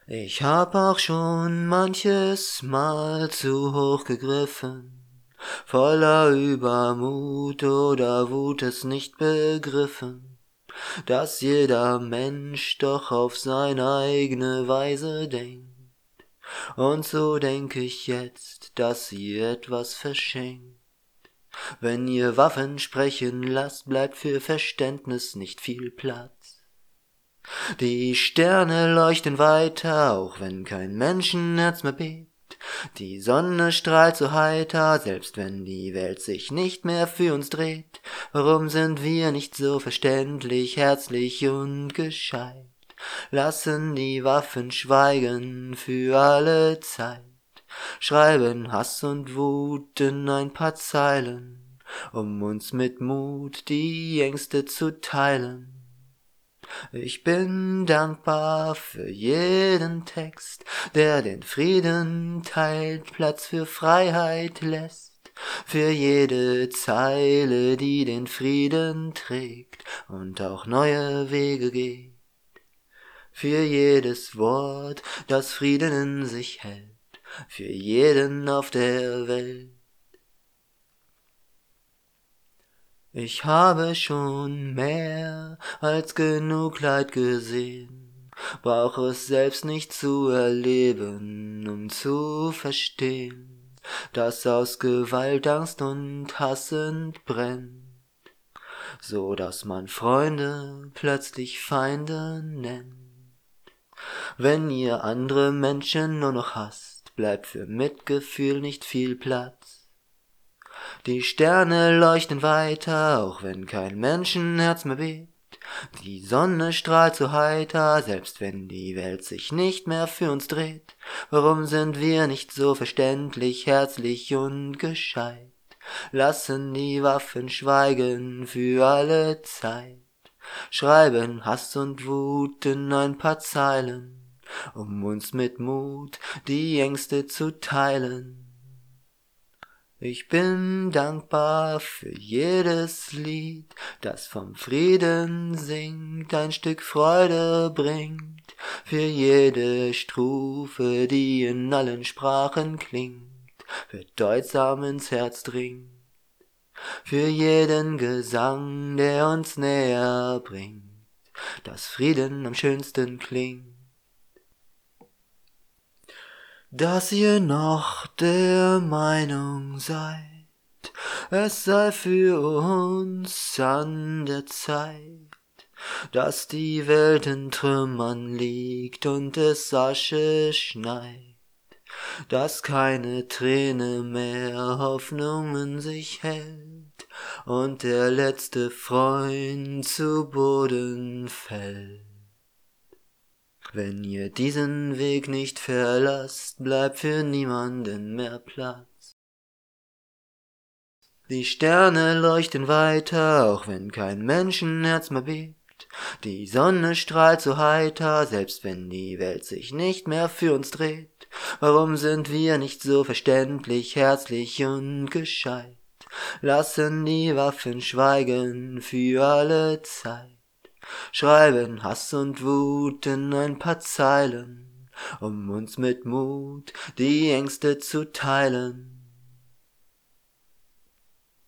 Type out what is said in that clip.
Ich hab auch schon manches Mal zu hoch gegriffen, voller Übermut oder Wut es nicht begriffen, dass jeder Mensch doch auf seine eigene Weise denkt. Und so denk ich jetzt, dass ihr etwas verschenkt. Wenn ihr Waffen sprechen lasst, bleibt für Verständnis nicht viel Platz. Die Sterne leuchten weiter, auch wenn kein Menschenherz mehr bebt. Die Sonne strahlt so heiter, selbst wenn die Welt sich nicht mehr für uns dreht. Warum sind wir nicht so verständlich, herzlich und gescheit? Lassen die Waffen schweigen für alle Zeit. Schreiben Hass und Wut in ein paar Zeilen, um uns mit Mut die Ängste zu teilen. Ich bin dankbar für jeden Text, der den Frieden teilt, Platz für Freiheit lässt, für jede Zeile, die den Frieden trägt und auch neue Wege geht, für jedes Wort, das Frieden in sich hält, für jeden auf der Welt. Ich habe schon mehr als genug Leid gesehen, brauch es selbst nicht zu erleben, um zu verstehen, dass aus Gewalt, Angst und Hass entbrennt, so dass man Freunde plötzlich Feinde nennt. Wenn ihr andere Menschen nur noch hasst, bleibt für Mitgefühl nicht viel Platz. Die Sterne leuchten weiter, auch wenn kein Menschenherz mehr bebt. Die Sonne strahlt so heiter, selbst wenn die Welt sich nicht mehr für uns dreht. Warum sind wir nicht so verständlich, herzlich und gescheit? Lassen die Waffen schweigen für alle Zeit. Schreiben Hass und Wut in ein paar Zeilen, um uns mit Mut die Ängste zu teilen. Ich bin dankbar für jedes Lied, das vom Frieden singt, ein Stück Freude bringt, für jede Strophe, die in allen Sprachen klingt, bedeutsam ins Herz dringt, für jeden Gesang, der uns näher bringt, dass Frieden am schönsten klingt. Dass ihr noch der Meinung seid, es sei für uns an der Zeit, dass die Welt in Trümmern liegt und es Asche schneit, dass keine Träne mehr Hoffnung in sich hält und der letzte Freund zu Boden fällt. Wenn ihr diesen Weg nicht verlasst, bleibt für niemanden mehr Platz. Die Sterne leuchten weiter, auch wenn kein Menschenherz mehr bebt. Die Sonne strahlt so heiter, selbst wenn die Welt sich nicht mehr für uns dreht. Warum sind wir nicht so verständlich, herzlich und gescheit? Lassen die Waffen schweigen für alle Zeit. Schreiben Hass und Wut in ein paar Zeilen, um uns mit Mut die Ängste zu teilen.